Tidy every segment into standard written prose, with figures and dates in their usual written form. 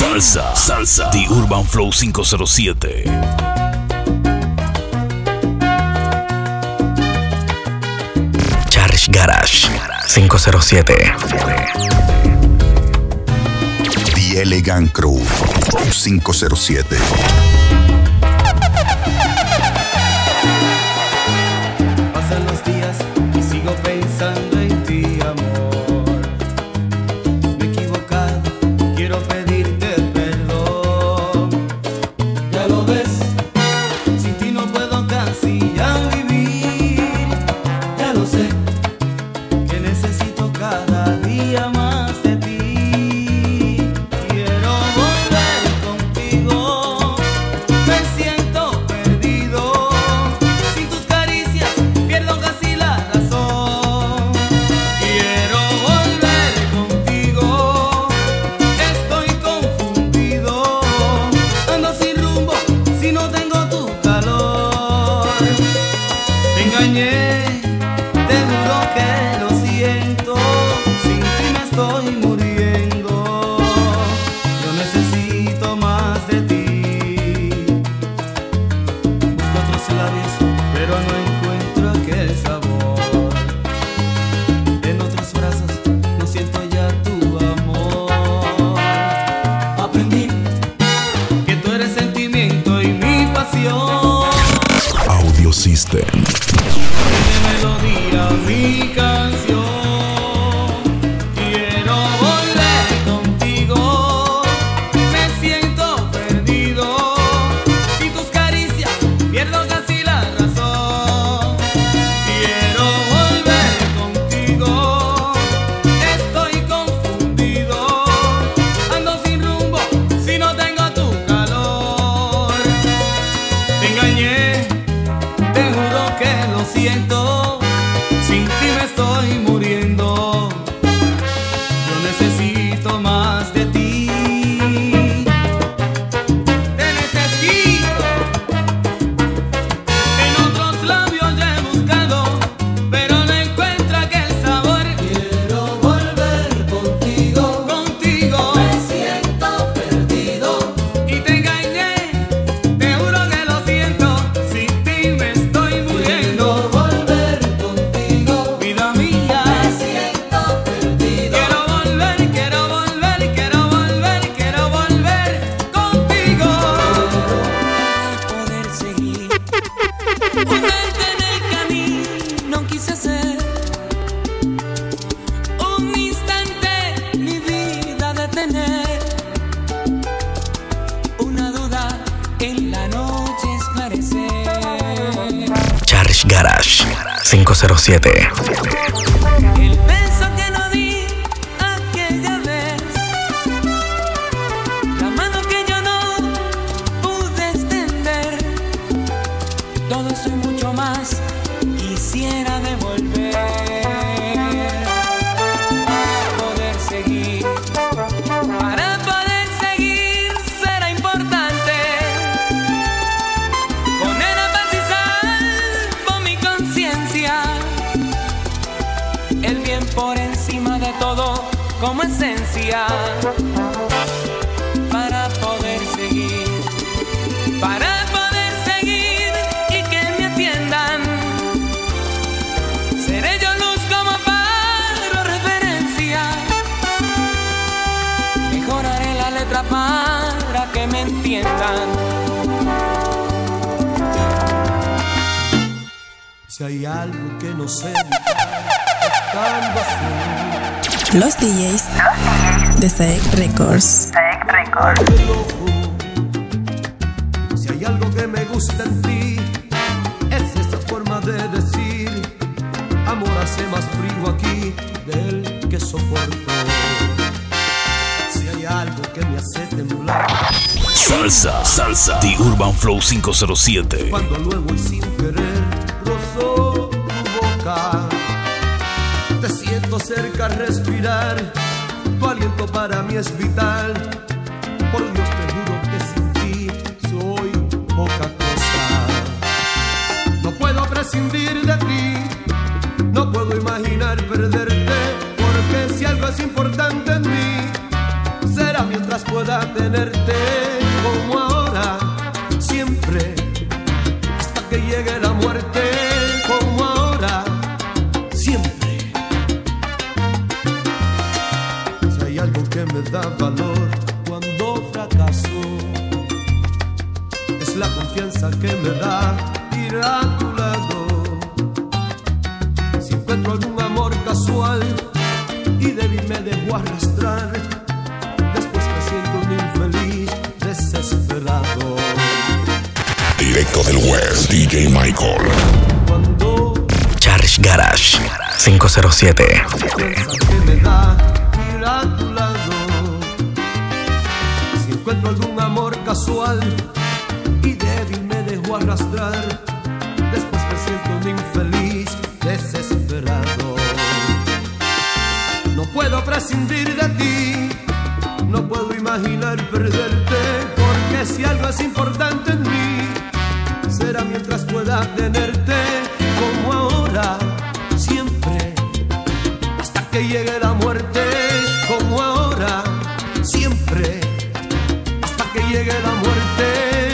Salsa, The Urban Flow 507. Charge Garage 507. The Elegant Crew 507. Pasan los días y sigo pensando en ti, amor. Me he equivocado, quiero pedirte perdón. Ya lo ves, sin ti no puedo casi ya vivir. Ya lo sé, que necesito cada día más de ti. Quiero volver contigo, me siento perdido. Sin tus caricias pierdo casi la razón. Quiero volver contigo, estoy confundido. Ando sin rumbo si no tengo tu calor. Te engañé, te juro que lo siento. Sin ti me estoy muriendo. Yo necesito más de ti. Busco otros labios, pero no encuentro aquel sabor. En otros brazos no siento ya tu amor. Aprendí que tú eres sentimiento y mi pasión. Audio System. Mi melodía, mi canción. Quiero volver contigo, me siento perdido. Sin tus caricias pierdo casi la razón. Quiero volver contigo, estoy confundido. Ando sin rumbo si no tengo tu calor. Te engañé, te juro que lo siento. Sin ti me estoy muriendo. Yo necesito más de ti. Te necesito. En otros labios ya he buscado, pero no encuentro aquel sabor. Quiero volver contigo. Contigo me siento perdido. Y te engañé, te juro que lo siento. Sin ti me estoy muriendo. Volver contigo, vida mía. Me siento perdido. Quiero volver, quiero volver, quiero volver, quiero volver contigo. Poder seguir, ponerte en el camino quise hacer. Un instante mi vida detener. Una duda en la noche esclarecer. Charge Garage 507. El beso que no di aquella vez, la mano que yo no pude extender, todo eso y mucho más quisiera devolver. Para poder seguir será importante poner a paz y salvo mi conciencia. El bien por encima de todo como esencia. Para poder seguir y que me atiendan. Seré yo luz como faro, referencia. Mejoraré la letra para que me entiendan. Si hay algo que no sé estando así, Los DJs de Saek Records. loco. Si hay algo que me gusta en ti, es esa forma de decir: amor hace más frío aquí del que soporto. Si hay algo que me hace temblar, Salsa, The Urban Flow 507. cuando luego y sin querer rozó tu boca. Te siento cerca, respirar, tu aliento para mí es vital. Por Dios te juro que sin ti soy poca cosa. No puedo prescindir de ti, no puedo imaginar perderte, porque si algo es importante en mí, será mi mientras pueda tenerte como ahora, siempre, hasta que llegue la muerte como ahora, siempre. Si hay algo que me da valor cuando fracaso, es la confianza que me da ir a tu lado. Si encuentro algún amor casual y débil me dejo arrastrar, después me siento un infeliz desesperado. Directo del West, DJ Michael. Cuando Charge Garage 507. la confianza que me da ir a tu lado, si encuentro algún amor casual y débil me dejo arrastrar, después me siento un infeliz desesperado. No puedo prescindir de ti, no puedo imaginar perderte, porque si algo es importante en mí, será mientras pueda tenerte como ahora, siempre, hasta que llegue la muerte como ahora, siempre, hasta que llegue la muerte.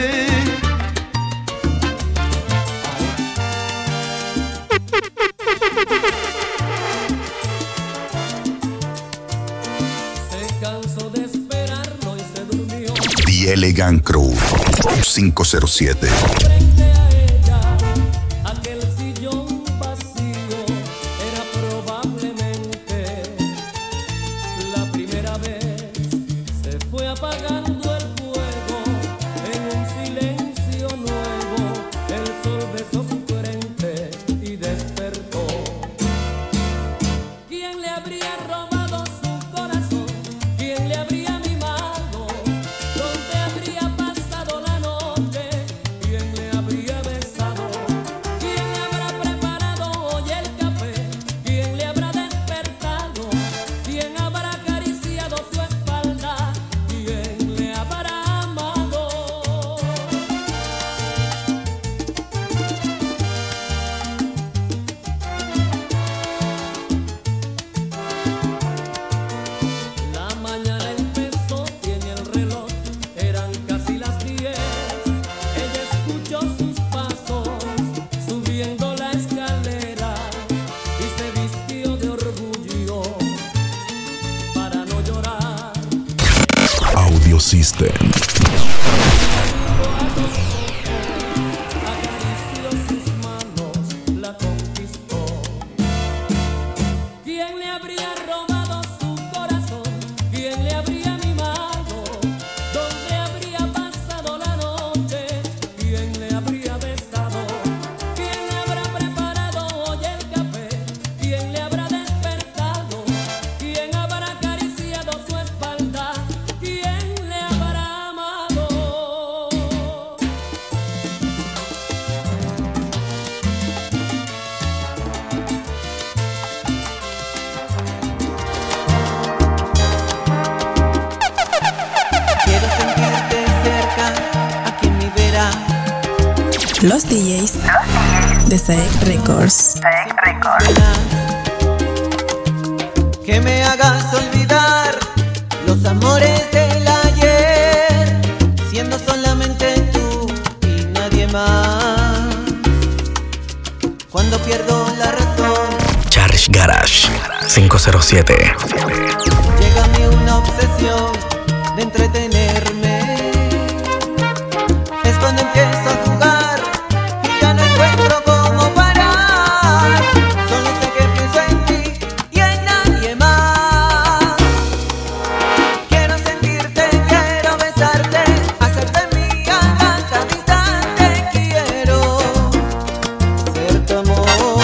The Elegant Crew 507. Frente a ella, aquel sillón vacío era probablemente la primera vez. Se fue apagando el fuego en un silencio nuevo. El sol besó su frente y despertó. ¿Quién le habría robado su corazón? ¿Quién le habría mimado? ¿Dónde habría pasado la noche? ¿Quién le habría besado? ¿Quién le habrá preparado hoy el café? ¿Quién le habrá despertado? ¿Quién habrá acariciado su espalda? ¿Quién le habrá amado? La mañana empezó, tiene el reloj, eran casi las 10. Ella escuchó sus pasos subiendo la escalera y se vistió de orgullo para no llorar. Audio System. Acarició sus manos, la conquistó. ¿Quién le habría robado su corazón? ¿Quién le habría mimado? ¿Dónde habría pasado la noche? ¿Quién le habría besado? ¿Quién le habrá preparado hoy el café? ¿Quién le habrá despertado? ¿Quién habrá acariciado su espalda? ¿Quién le habrá amado? Quiero sentirte cerca, aquí en mi vera. Los DJs de SAEC Records. Que me hagas olvidar los amores del ayer, siendo solamente tú y nadie más. Cuando pierdo la razón, Charge Garage 507. llega a mí una obsesión de entretenerme. Es cuando empiezo a jugar y ya no encuentro cómo parar. Solo sé que pienso en ti y en nadie más. Quiero sentirte, quiero besarte, hacerte mía a cada instante. Quiero ser tu amor,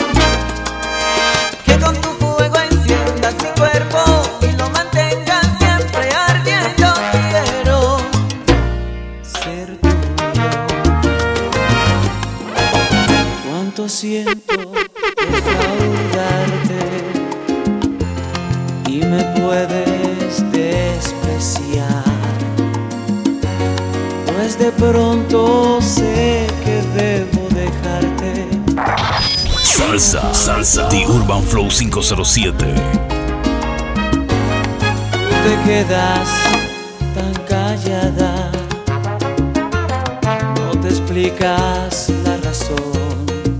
que con tu fuego enciendas mi cuerpo y lo mantengas siempre ardiendo. Quiero ser tuyo. Cuánto siento defraudarte y me puedes despreciar, pues de pronto sé que debo dejarte. Salsa, The Urban Flow 507. Te quedas explicas la razón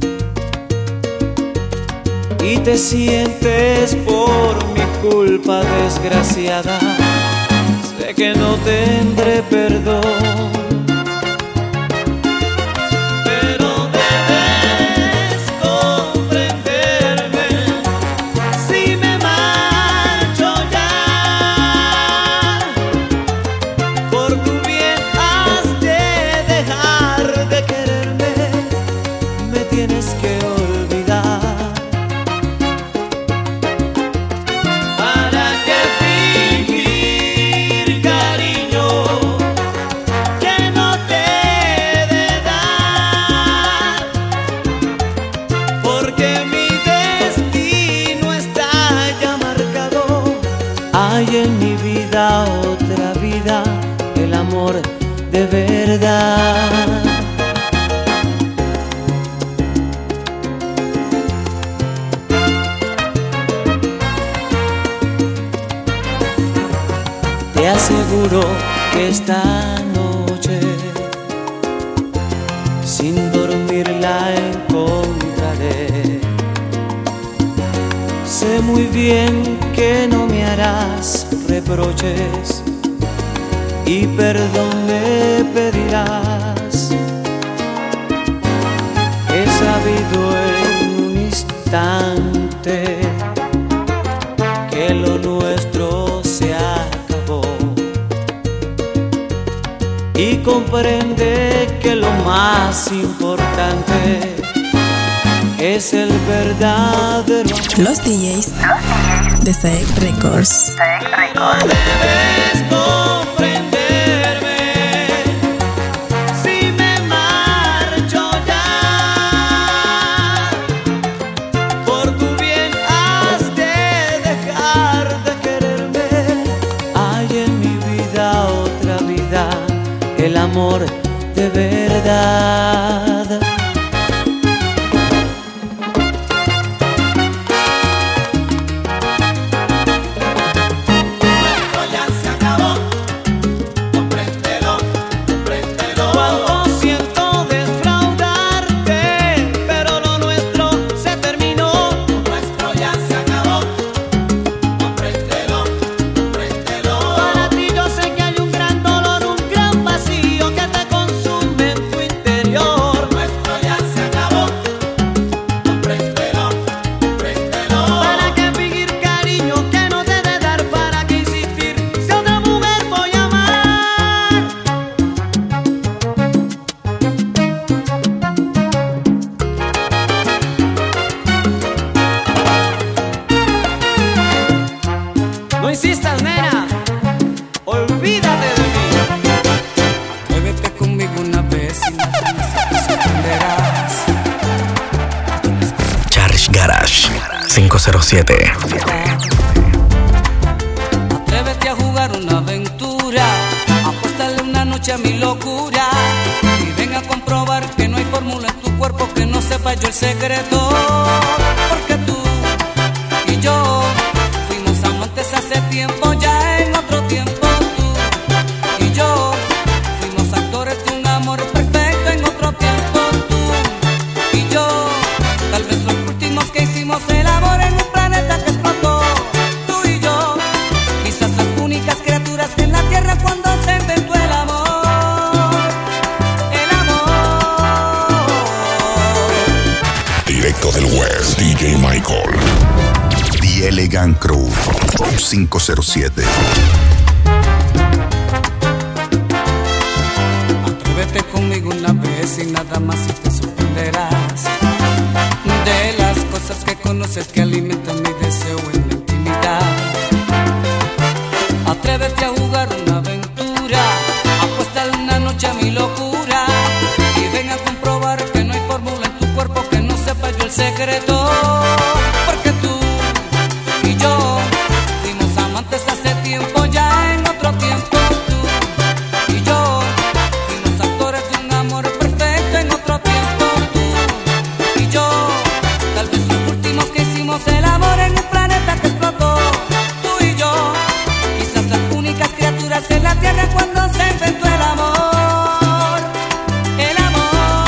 y te sientes por mi culpa desgraciada. Sé que no tendré perdón, pero debes comprenderme si me marcho ya. Por tu bien has de dejar de quererme, me tienes que olvidar. ¿Para qué fingir cariño que no te he de dar? Porque mi destino está ya marcado. Hay en mi vida otra vida, el amor de verdad. Te aseguro que esta noche sin dormir la encontraré. Sé muy bien que no me harás reproches y perdón me pedirás. He sabido en un instante que lo nuestro se acabó y comprende que lo más importante es el verdadero. Los DJs de SAEC Records. Debes comprenderme si me marcho ya. Por tu bien has de dejar de quererme. Hay en mi vida otra vida, el amor de verdad. No insistas, nena, olvídate de mí. Atrévete conmigo una vez y nada más te sorprenderás. Charge Garage 507. Atrévete a jugar una aventura, apuéstale una noche a mi locura y ven a comprobar que no hay fórmula en tu cuerpo que no sepa yo el secreto. Porque tú y yo fuimos amantes hace tiempo, ya en otro tiempo. Tú y yo fuimos actores de un amor perfecto en otro tiempo. Tú y yo, tal vez los últimos que hicimos el amor en un planeta que explotó. Tú y yo, quizás las únicas criaturas en la tierra cuando se inventó el amor. El amor. Directo del West, DJ Michael. The Elegant Crew 507. Atrévete conmigo una vez y nada más y te sorprenderás de las cosas que conoces que alimentan mi deseo en la intimidad. Atrévete a jugar una aventura, apuéstale una noche a mi locura y ven a comprobar que no hay fórmula en tu cuerpo que no sepa yo el secreto. Porque tú y yo fuimos amantes hace tiempo, ya en otro tiempo. Tú y yo fuimos actores de un amor perfecto en otro tiempo. Tú y yo, tal vez los últimos que hicimos el amor en un planeta que explotó. Tú y yo, quizás las únicas criaturas en la tierra cuando se inventó el amor. El amor.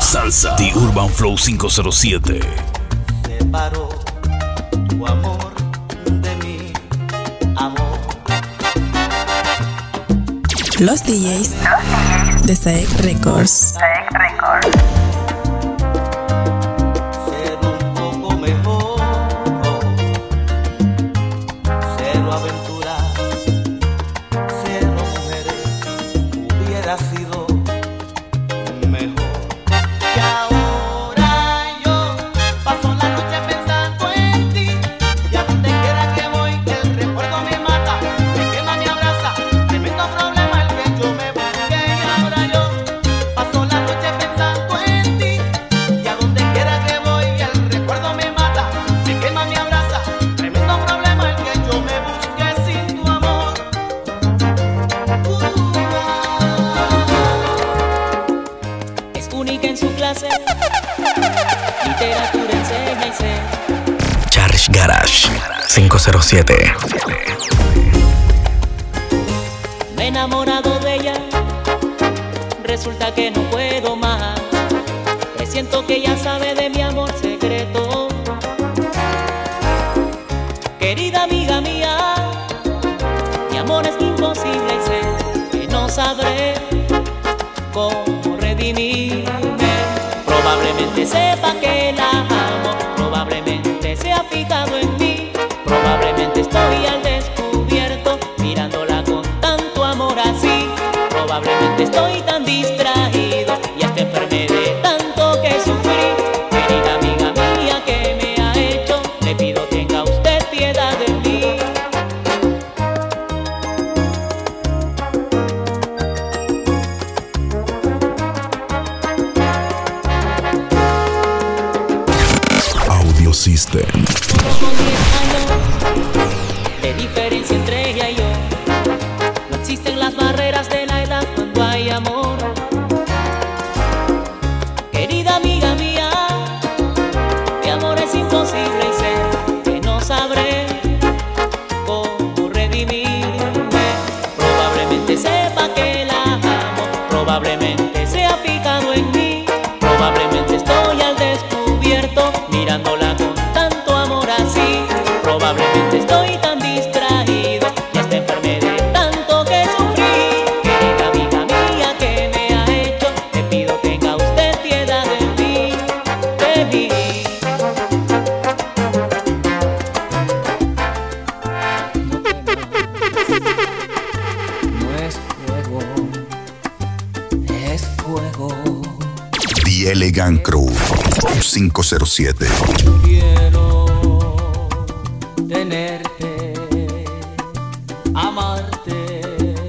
Salsa. The Urban Flow 507. Separó tu amor de mi amor. Los DJs de SAEC Records. Ser un poco mejor, cero aventura, cero mujeres, hubiera sido mejor. Y ahora yo paso la noche pensando en ti, y a donde quiera que voy, que el recuerdo me mata, me quema, me abraza, tremendo problema el que yo me busqué. Y ahora yo paso la noche pensando en ti, y a donde quiera que voy, el recuerdo me mata, me quema, me abraza, tremendo problema el que yo me busqué sin tu amor. Es única en su clase, literatura enseña y sé. Charge Garage 507. Me he enamorado de ella, resulta que no puedo más. Presiento que ella sabe de mi amor secreto. Querida amiga mía, mi amor es imposible y sé que no sabré cómo redimirme. Probablemente sepa que la amo, probablemente se ha fijado en mí, probablemente estoy al descubierto mirándola con tanto amor así. Probablemente estoy tan distraído y hasta enfermé de tanto que sufrí. Querida amiga mía, ¿qué me ha hecho? Le pido tenga usted piedad de mí. Audio System. Con 10 años de diferencia entre ella y yo, no existen las barreras de la edad cuando hay amor. Querida amiga mía, mi amor es imposible y sé que no sabré cómo redimirme. Probablemente sepa que la amo, probablemente se ha fijado en mí, probablemente estoy al descubierto mirándola con tanto amor así. Probablemente estoy tan distraído y hasta enfermé de tanto que sufrí. Querida amiga mía, ¿qué me ha hecho? Le pido tenga usted piedad de mí, de mí. No es fuego, es fuego. The Elegant Crew 507. Quiero tenerte, amarte,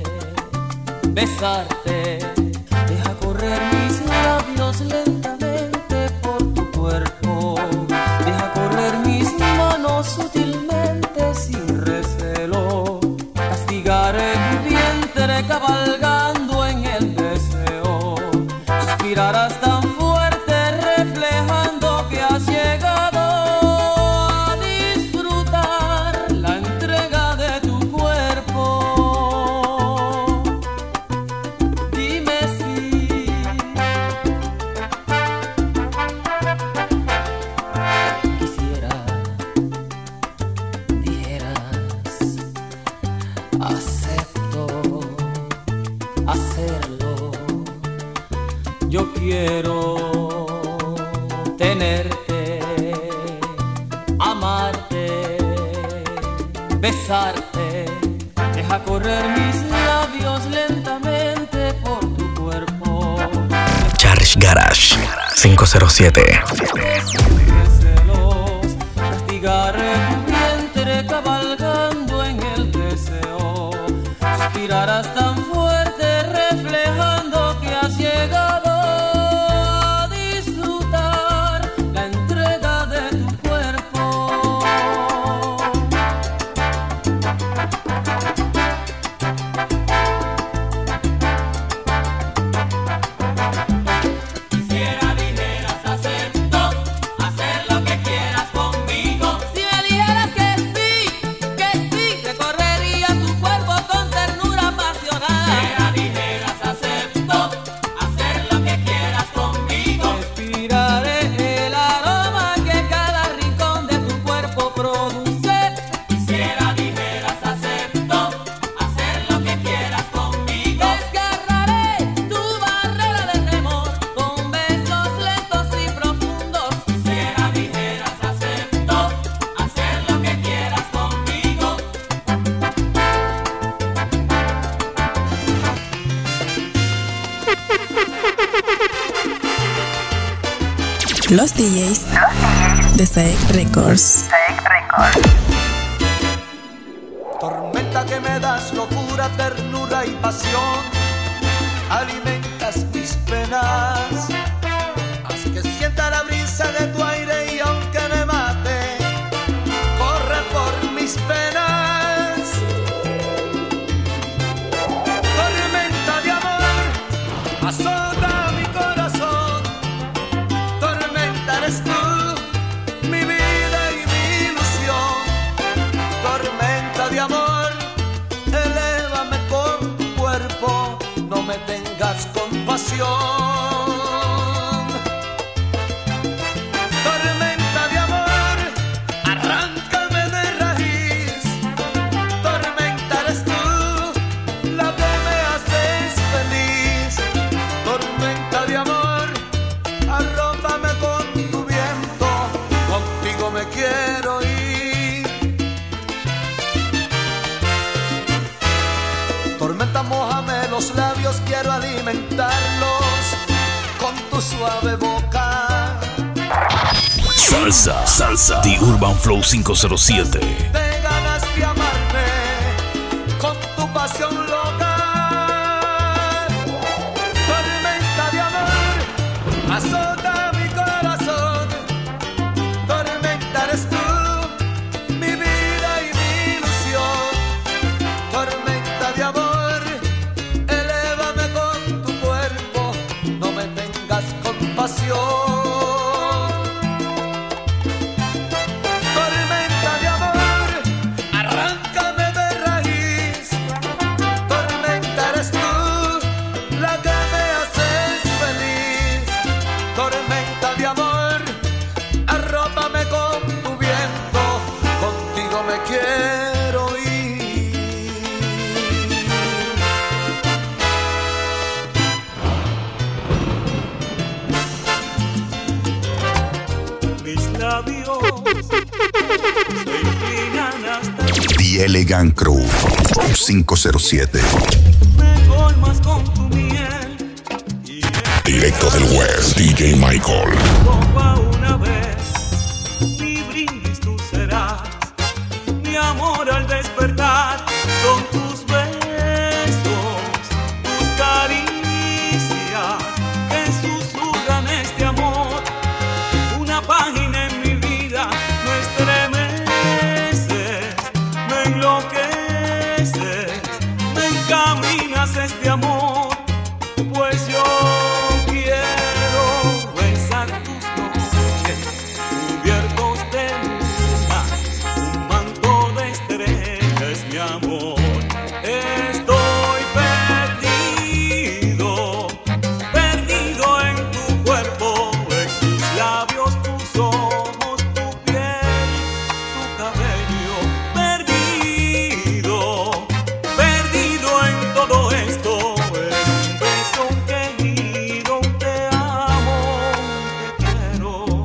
besarte. Deja correr mis labios lentamente por tu cuerpo. Deja correr mis manos sutilmente sin recelo. Castigaré tu vientre cabalgando en el deseo. Suspirarás tan fuerte reflejando que has llegado a disfrutar la entrega de tu cuerpo. Dime si quisiera, dijeras, acepto hacerlo. Yo quiero tenerte, amarte, besarte. Deja correr mis labios lentamente por tu cuerpo. Charge Garage 507. Celos, castigaré tu vientre cabalgando en el deseo. Suspirarás tan fuerte reflejando que has llegado a disfrutar la entrega de tu cuerpo. Quisiera dijeras acepto hacer lo que quieras conmigo. Si me Los DJs de SAEC Records. Tormenta que me das locura, ternura y pasión, alimentas mis penas, haz que sienta la brisa de tu aire y aunque me mate, corre por mis penas. Tormenta de amor, azota mi corazón, tormenta eres tú, mi vida y mi ilusión. Tormenta de amor, elévame con tu cuerpo, no me tengas compasión. Tormenta de amor, arráncame de raíz, tormenta eres tú, la que me haces feliz. Tormenta de amor, arrópame con tu viento, contigo me quiero ir. Tormenta, mójame los labios, quiero alimentarlos con tu suave boca. Salsa, The Urban Flow 507. Te ganas de amarme con tu pasión loca. Tormenta de amor, azota mi corazón. Tormenta eres tú, mi vida y mi ilusión. Tormenta de amor, elévame con tu cuerpo, no me tengas compasión. Tormenta de amor, arráncame de raíz, tormenta eres tú, la que me haces feliz. Tormenta de amor, arrópame con tu viento, contigo me quiero ir. Mis labios se inclinan hasta The Elegant Crew 507. me colmas con tu miel y Directo del West, DJ Michael. copa una vez. Mi brindis tú serás, mi amor al despertar. Son tus besos, tus caricias que susurran este amor. Una página en mi vida me estremeces, me enloqueces, me encaminas este amor, pues yo quiero besar tus noches cubiertos de luna, un manto de estrellas, mi amor. Estoy perdido, perdido en tu cuerpo, en tus labios, tus ojos, tu piel, tu cabello. Perdido, perdido en todo esto, en un beso, un querido, te amo, te quiero.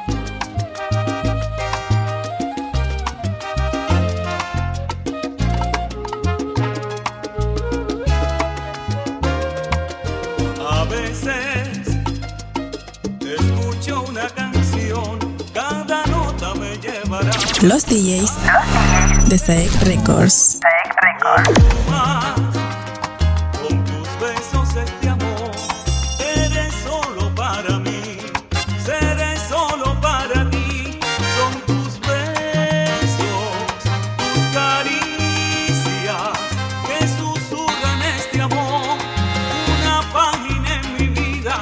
A veces escucho una canción, cada nota me llevará Los DJs de SAEC Records. más. Con tus besos este amor, eres solo para mí, seré solo para ti. Son tus besos, tus caricias que susurran este amor. Una página en mi vida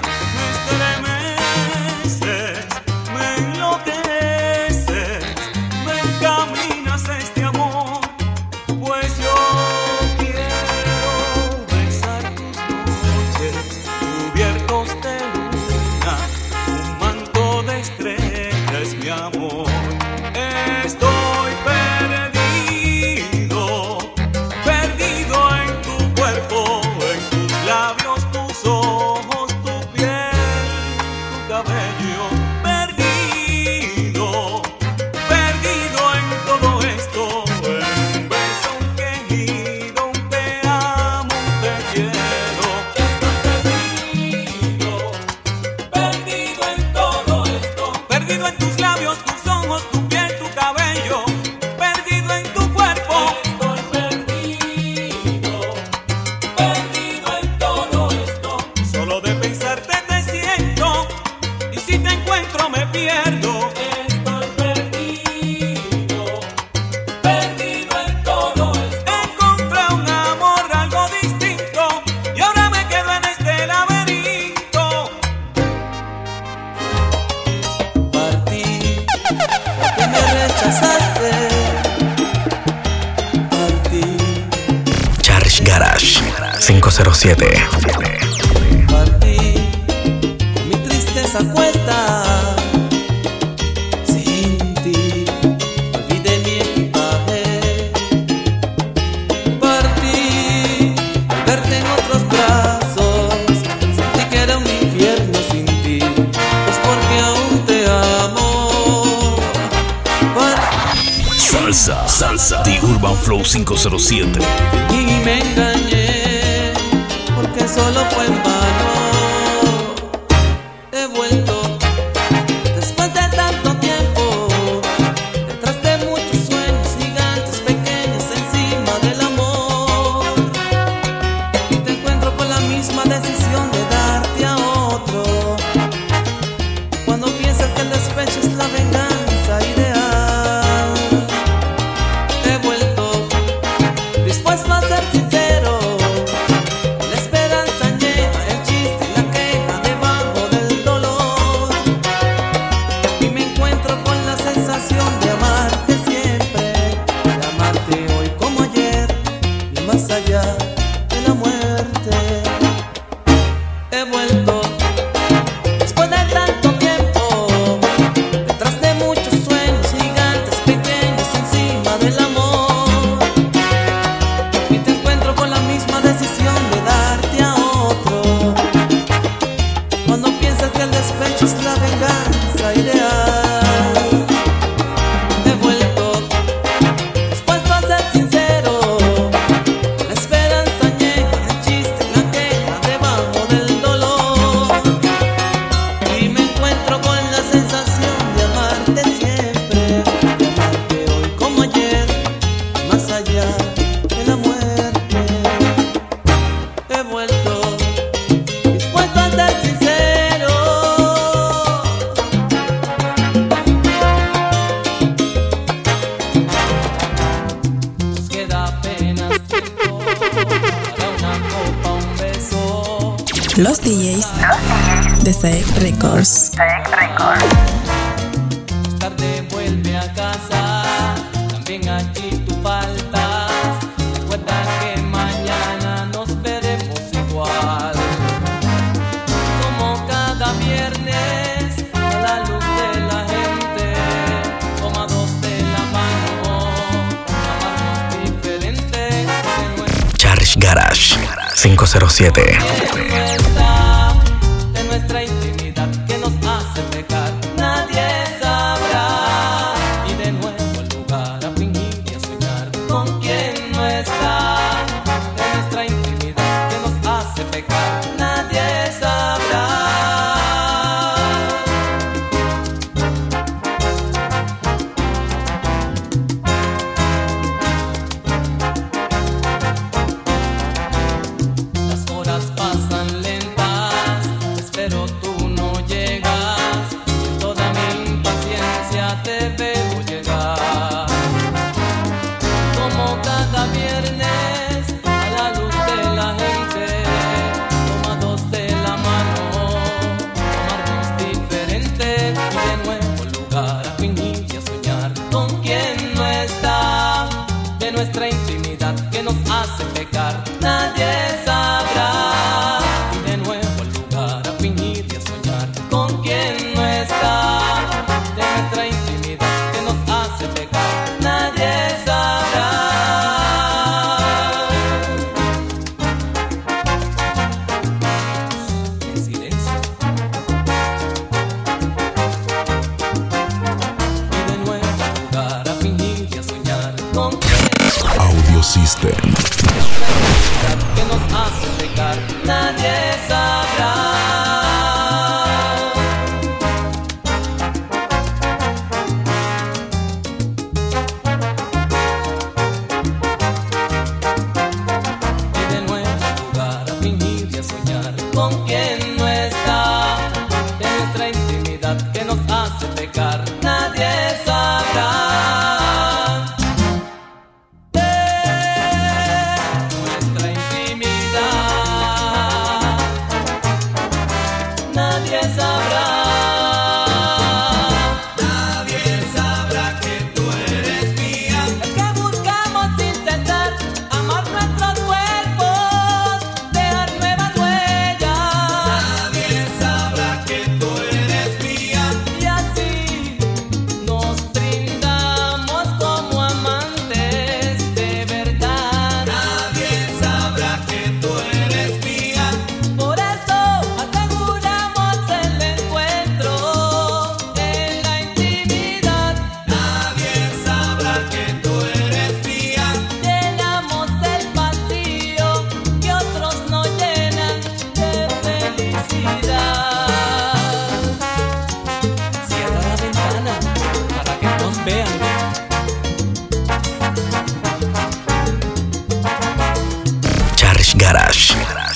me estremeces, me enloqueces, me encaminas este amor, pues yo yo me pierdo. Estoy perdido, perdido en todo esto. Encontré un amor algo distinto y ahora me quedo en este laberinto. Partí porque me rechazaste. Partí. Charge Garage 507. Partí con mi tristeza cuesta. Sin ti olvidé mi equipaje. Partí al verte en otros brazos. Sentí que era un infierno sin ti. Es porque aún te amo. Partí. Salsa, The Urban Flow 507. Y me engañé porque solo fue en vano. He vuelto después de tanto tiempo, detrás de muchos sueños gigantes pequeños encima del amor. Y te encuentro con la misma decisión de darte a otro. Cuando piensas que el despecho es la venganza ideal. He vuelto dispuesto a ser sincero, con la esperanza llena, el chiste y la queja debajo del dolor. Y me encuentro con la sensación de amarte siempre, de amarte hoy como ayer y más allá de la muerte. He vuelto después de tanto tiempo, detrás de muchos sueños gigantes pequeños encima del amor. Y te encuentro con la misma decisión de darte a otro. Cuando piensas que el despecho es la venganza ideal. He vuelto dispuesto a ser sincero, con la esperanza llena, el chiste y la queja debajo del dolor. Y me encuentro con la sensación de amarte siempre, de amarte hoy como ayer, más allá de la muerte. He vuelto dispuesto a ser sincero. Nos queda apenas tiempo para una copa, un beso. Los DJs de Saek Records. Más tarde vuelve a casa, también allí tú faltas. Recuerda que mañana nos veremos igual. Como cada viernes, a la luz de la gente, tomados de la mano, amarnos diferente de nuestra Charge Garage 507. de nuestra intimidad que nos hace pecar. Nadie sabrá. Y de nuevo el lugar a fingir y a soñar con quien no está. De nuestra intimidad que nos hace pecar. Nadie sabrá. Las horas pasan lentas, espero tú no llegas. En toda mi impaciencia te veo llegar. Como cada viernes, a la luz de la gente, tomados de la mano, amarnos diferente y de nuevo lugar a fingir y a soñar con quien no está. De nuestra intimidad que nos hace pecar, nadie sabrá. Y de nuevo el lugar a fingir y a soñar con quien no está. De nuestra intimidad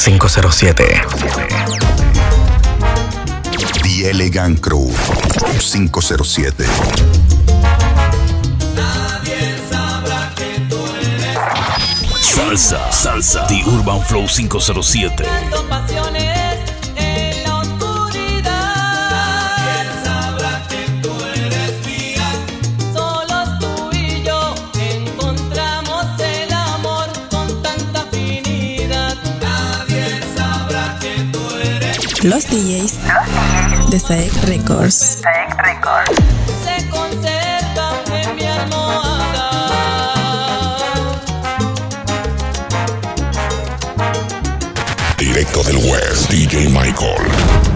507. The Elegant Crew 507. Salsa, The Urban Flow 507. Pasiones en la oscuridad. Nadie sabrá que tú eres mía. Solos tú y yo encontramos el amor con tanta afinidad. Nadie sabrá que tú eres. Los DJs de Saek Records. Se conservan en mi almohada. Directo del West, DJ Michael.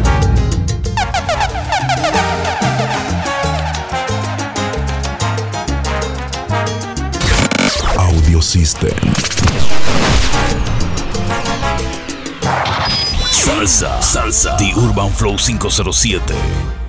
Audio System. Salsa, The Urban Flow 507.